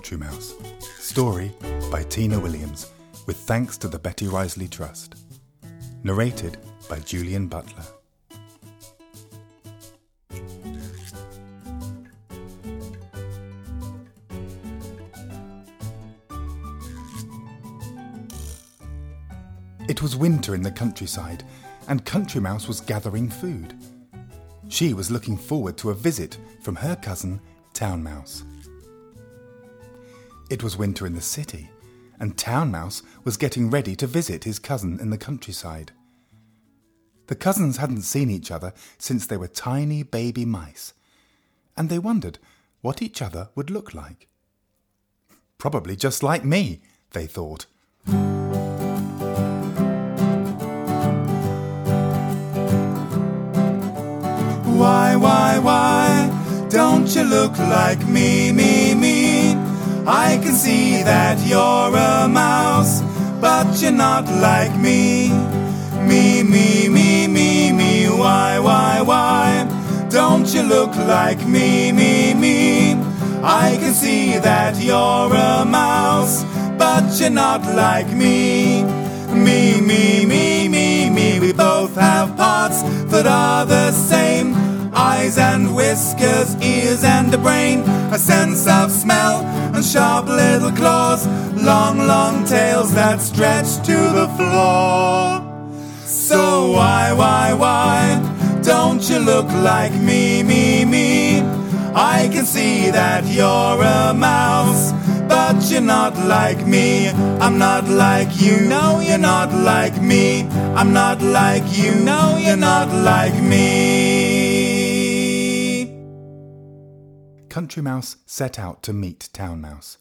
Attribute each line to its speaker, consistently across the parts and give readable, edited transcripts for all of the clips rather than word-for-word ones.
Speaker 1: Country Mouse. Story by Tina Williams, with thanks to the Betty Risley Trust. Narrated by Julian Butler. It was winter in the countryside, and Country Mouse was gathering food. She was looking forward to a visit from her cousin, Town Mouse. It was winter in the city, and Town Mouse was getting ready to visit his cousin in the countryside. The cousins hadn't seen each other since they were tiny baby mice, and they wondered what each other would look like. Probably just like me, they thought. Why, don't you look like me? I can see that you're a mouse, but you're not like me. Why, don't you look like me? I can see that you're a mouse, but you're not like me. We both have parts that are the same. Eyes and whiskers, ears and a brain, a sense of smell and sharp little claws, long tails that stretch to the floor. So why don't you look like me? I can see that you're a mouse, but you're not like me. I'm not like you, no, you're not like me. I'm not like you, no, you're not like me. Country Mouse set out to meet Town Mouse.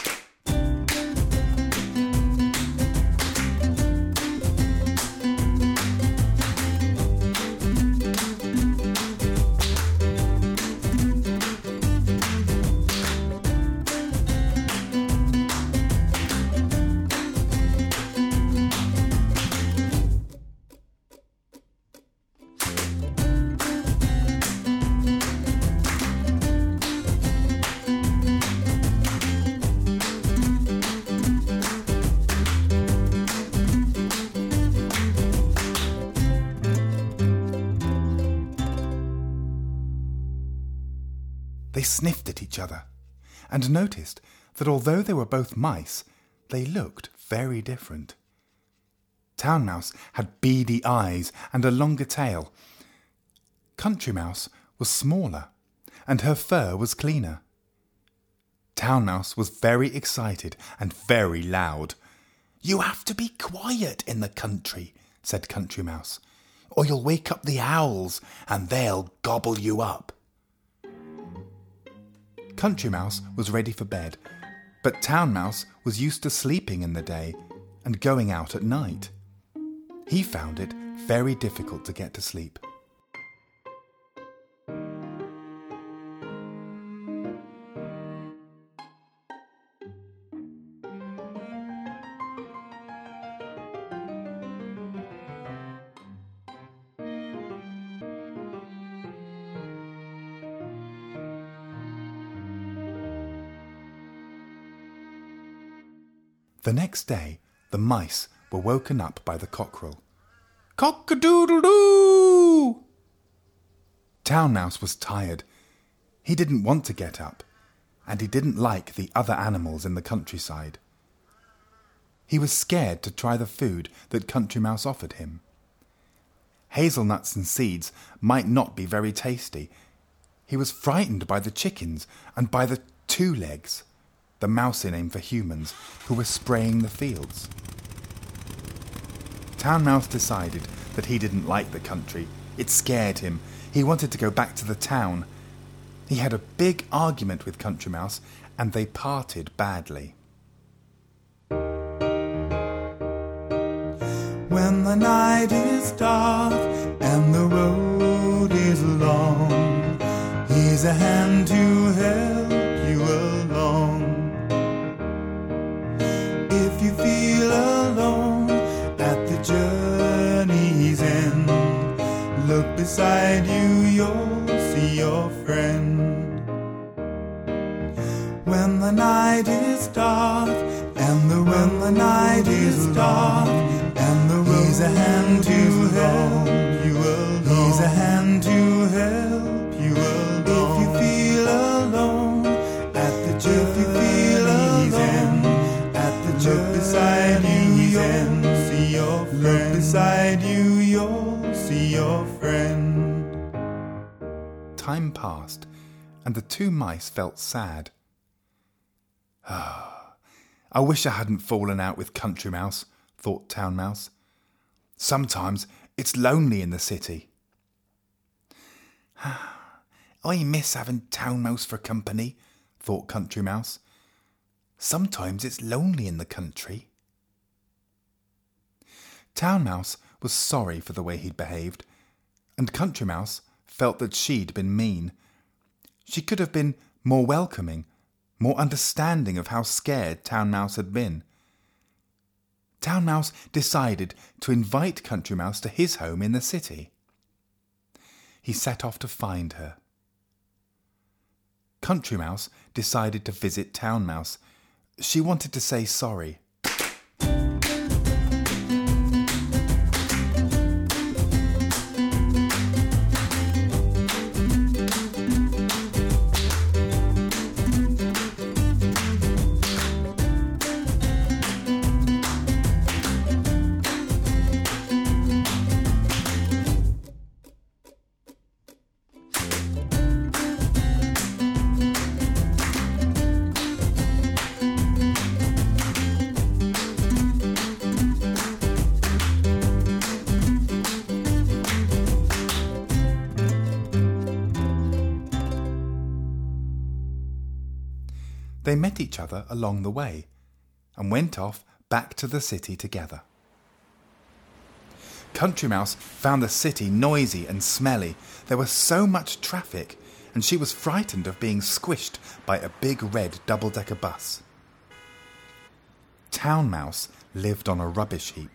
Speaker 1: They sniffed at each other and noticed that although they were both mice, they looked very different. Town Mouse had beady eyes and a longer tail. Country Mouse was smaller and her fur was cleaner. Town Mouse was very excited and very loud. "You have to be quiet in the country," said Country Mouse, "or you'll wake up the owls and they'll gobble you up." Country Mouse was ready for bed, but Town Mouse was used to sleeping in the day and going out at night. He found it very difficult to get to sleep. The next day, the mice were woken up by the cockerel. "Cock-a-doodle-doo!" Town Mouse was tired. He didn't want to get up, and he didn't like the other animals in the countryside. He was scared to try the food that Country Mouse offered him. Hazelnuts and seeds might not be very tasty. He was frightened by the chickens and by the two legs, the mouse name for humans, who were spraying the fields. Town Mouse decided that he didn't like the country. It scared him. He wanted to go back to the town. He had a big argument with Country Mouse, and they parted badly. When the night is dark and the road is long, here's a hand to help you along. If you feel alone at the journey's end, look beside you, you'll see your friend. When the night night is dark, and when the night is dark, and the road he's a hand to help you alone. He's a hand to help you alone. If you feel alone at the job, if you feel alone at the job beside you, you'll see your friend. Beside you, you'll see your friend.
Speaker 2: Time passed, and the two mice felt sad. I wish I hadn't fallen out with Country Mouse, thought Town Mouse. Sometimes it's lonely in the city. I miss having Town Mouse for company, thought Country Mouse. Sometimes it's lonely in the country. Town Mouse was sorry for the way he'd behaved, and Country Mouse felt that she'd been mean. She could have been more welcoming, more understanding of how scared Town Mouse had been. Town Mouse decided to invite Country Mouse to his home in the city. He set off to find her. Country Mouse decided to visit Town Mouse. She wanted to say sorry. They met each other along the way and went off back to the city together. Country Mouse found the city noisy and smelly. There was so much traffic, and she was frightened of being squished by a big red double-decker bus. Town Mouse lived on a rubbish heap.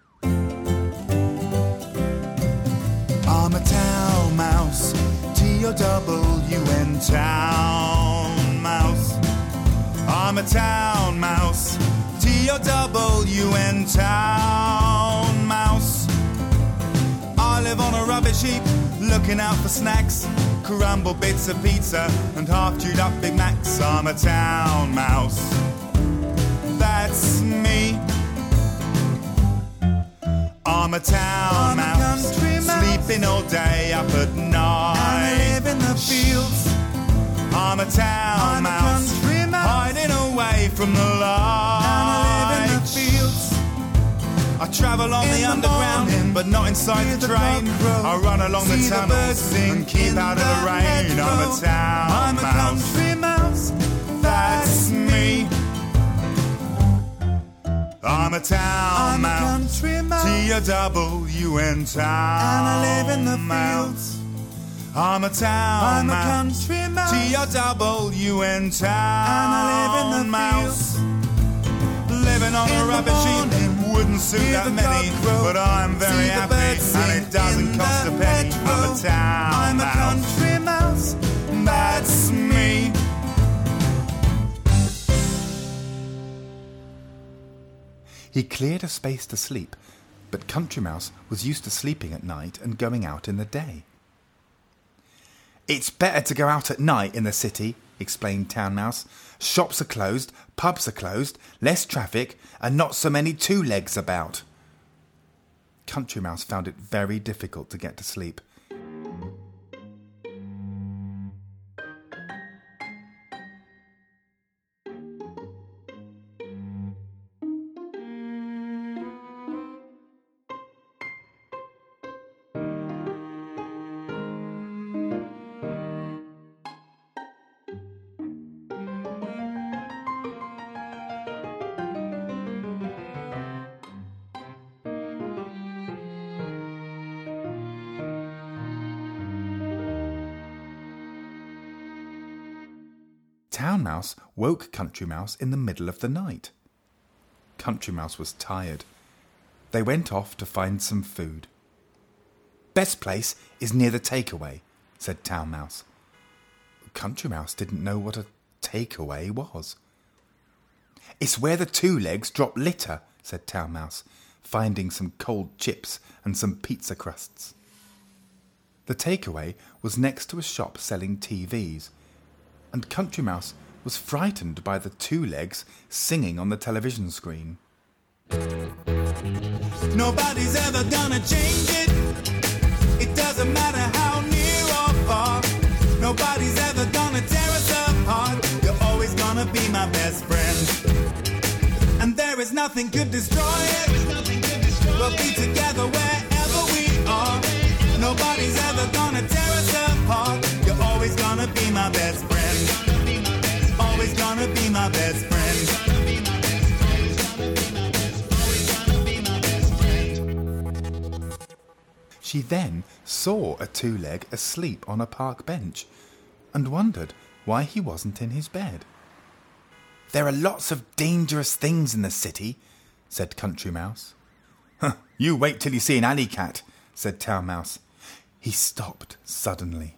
Speaker 1: I'm a town mouse, T-O-W-N, town mouse. I'm a town mouse, T-O-W-N, town mouse. I live on a rubbish heap, looking out for snacks, crumbled bits of pizza and half-chewed up Big Macs. I'm a town mouse, that's me. I'm a town mouse, sleeping all day up at night. I live in the fields. I'm a town mouse, hiding away from the light. And I live in the fields. I travel on the underground, but not inside the train. I run along the tunnels and keep out of the rain. I'm a town mouse. I'm a country mouse. That's me. I'm a town mouse. T-O-W-N, town. And I live in the fields. I'm a town mouse, T-O-W-N, town. And I live in the mouse. Living on a rubbish heap wouldn't suit that many, but I'm very happy, and it doesn't cost a penny. I'm a town mouse. I'm a country mouse. That's me.
Speaker 2: He cleared a space to sleep, but Country Mouse was used to sleeping at night and going out in the day. It's better to go out at night in the city, explained Town Mouse. Shops are closed, pubs are closed, less traffic, and not so many two-legs about. Country Mouse found it very difficult to get to sleep. Town Mouse woke Country Mouse in the middle of the night. Country Mouse was tired. They went off to find some food. Best place is near the takeaway, said Town Mouse. Country Mouse didn't know what a takeaway was. "It's where the two legs drop litter," said Town Mouse, finding some cold chips and some pizza crusts. The takeaway was next to a shop selling TVs, and Country Mouse was frightened by the two legs singing on the television screen.
Speaker 1: Nobody's ever gonna change it. It doesn't matter how near or far. Nobody's ever gonna tear us apart. You're always gonna be my best friend. And there is nothing could destroy it. We'll be together wherever we are. Nobody's ever gonna tear us apart. You're always gonna be my best friend. Always gonna be my best friend.
Speaker 2: She then saw a two-leg asleep on a park bench and wondered why he wasn't in his bed. "There are lots of dangerous things in the city," said Country Mouse. "You wait till you see an alley cat," said Town Mouse. He stopped suddenly.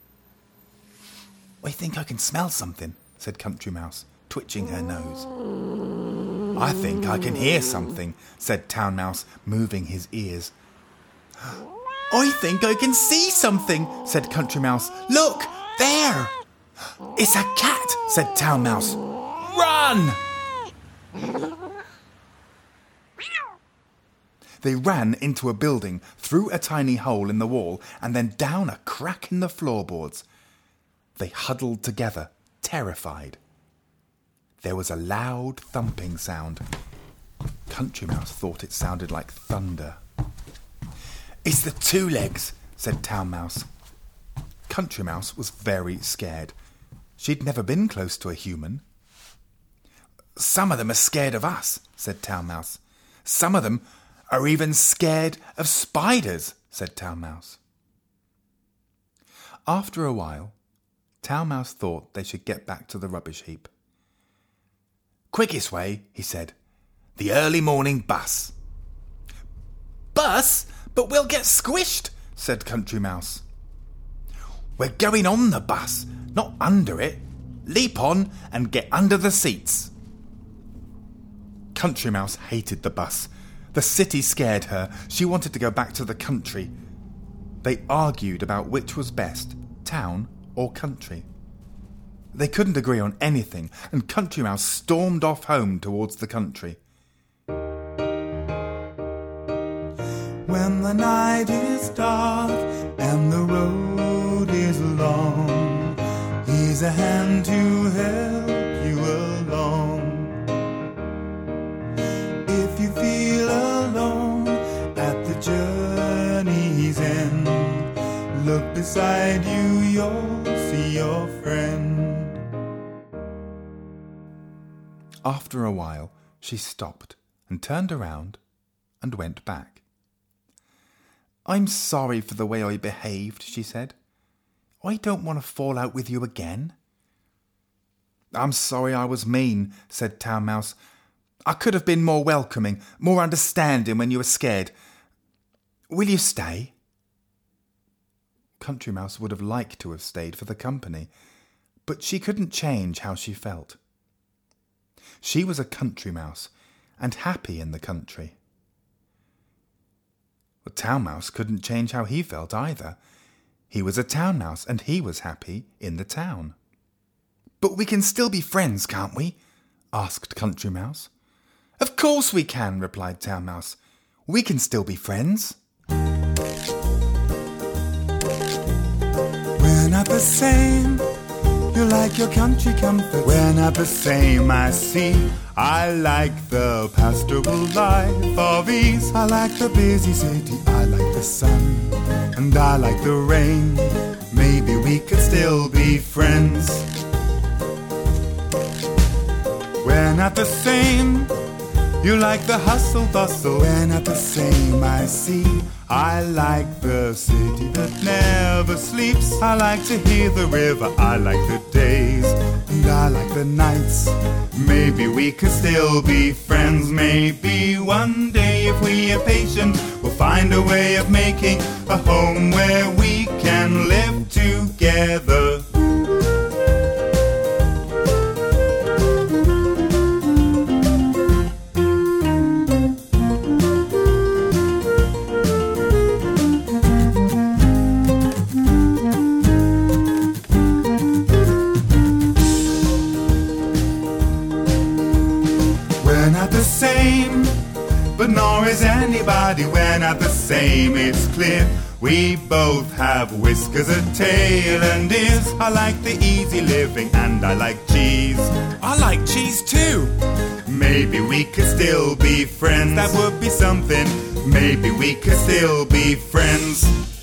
Speaker 2: "I think I can smell something," said Country Mouse, twitching her nose. "I think I can hear something," said Town Mouse, moving his ears. "I think I can see something," said Country Mouse. "Look, there!" "It's a cat," said Town Mouse. "Run!" They ran into a building, through a tiny hole in the wall, and then down a crack in the floorboards. They huddled together, terrified. There was a loud thumping sound. Country Mouse thought it sounded like thunder. "It's the two legs," said Town Mouse. Country Mouse was very scared. She'd never been close to a human. "Some of them are scared of us," said Town Mouse. "Some of them are even scared of spiders," said Town Mouse. After a while, Town Mouse thought they should get back to the rubbish heap. "Quickest way," he said, "the early morning bus." "Bus? But we'll get squished," said Country Mouse. "We're going on the bus, not under it. Leap on and get under the seats." Country Mouse hated the bus. The city scared her. She wanted to go back to the country. They argued about which was best, town or country. They couldn't agree on anything, and Country Mouse stormed off home towards the country.
Speaker 1: When the night is dark and the road is long, here's a hand to help you along. If you feel alone at the journey's end, look beside you, you'll see your friend.
Speaker 2: After a while, she stopped and turned around and went back. "I'm sorry for the way I behaved," she said. "I don't want to fall out with you again." "I'm sorry I was mean," said Town Mouse. "I could have been more welcoming, more understanding when you were scared. Will you stay?" Country Mouse would have liked to have stayed for the company, but she couldn't change how she felt. She was a country mouse and happy in the country. The Town Mouse couldn't change how he felt either. He was a town mouse and he was happy in the town. "But we can still be friends, can't we?" asked Country Mouse. "Of course we can," replied Town Mouse. "We can still be friends."
Speaker 1: We're not the same. You like your country comfort. We're not the same, I see. I like the pastoral life of ease. I like the busy city. I like the sun. And I like the rain. Maybe we could still be friends. We're not the same. You like the hustle bustle. We're not the same, I see. I like the city that never sleeps. I like to hear the river. I like the days and I like the nights. Maybe we could still be friends. Maybe one day, if we are patient, we'll find a way of making a home where we can live together. We're not the same, but nor is anybody. We're not the same, it's clear. We both have whiskers, a tail and ears. I like the easy living and I like cheese.
Speaker 2: I like cheese too.
Speaker 1: Maybe we could still be friends. That would be something. Maybe we could still be friends.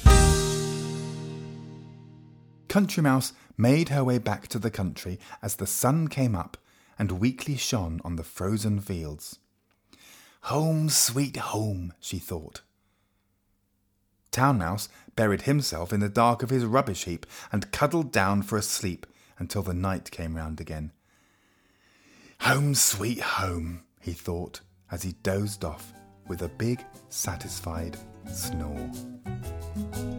Speaker 2: Country Mouse made her way back to the country as the sun came up and weakly shone on the frozen fields. Home, sweet home, she thought. Town Mouse buried himself in the dark of his rubbish heap and cuddled down for a sleep until the night came round again. Home, sweet home, he thought as he dozed off with a big, satisfied snore.